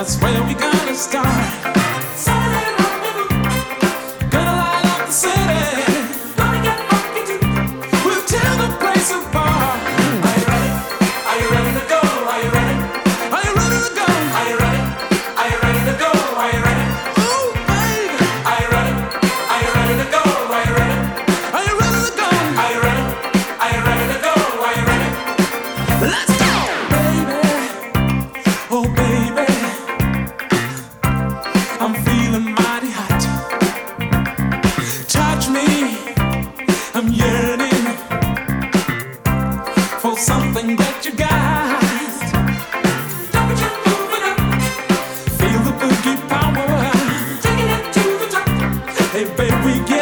That's where we gotta start. Saturday rendezvous. Gonna light up the city. Gonna get funky too. We'll tear the place apart. Are you ready? Are you ready to go? Are you ready? Are you ready to go? Are you ready? Are you ready to go? Are you ready? Ooh, baby. Are you ready? Are you ready to go? Are you ready? Are you ready to go? Are you ready? Are you ready to go? Are you ready? Let's go, baby. Oh, baby. I'm feeling mighty hot. Touch me. I'm yearning for something that you got. Don't you move it up. Feel the boogie power. Taking it to the top. Hey, baby, get